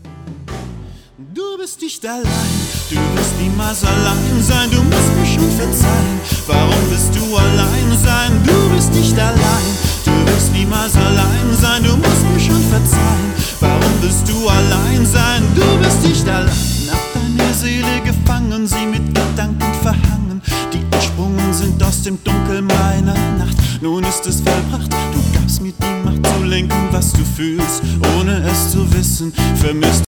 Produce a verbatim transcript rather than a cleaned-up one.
Du bist nicht allein, du wirst niemals allein sein, du musst mir schon verzeihen. Warum bist du allein sein? Du bist nicht allein, du wirst niemals allein sein, du musst mir schon verzeihen. Warum bist du allein sein? Du bist nicht allein. Hab deine Seele gefangen, sie mit Gedanken verhangen, die entsprungen sind aus dem Dunkel meiner Nacht. Nun ist es vollbracht, du gabst mir die Macht zu lenken, was du fühlst, ohne es zu wissen. Vermisst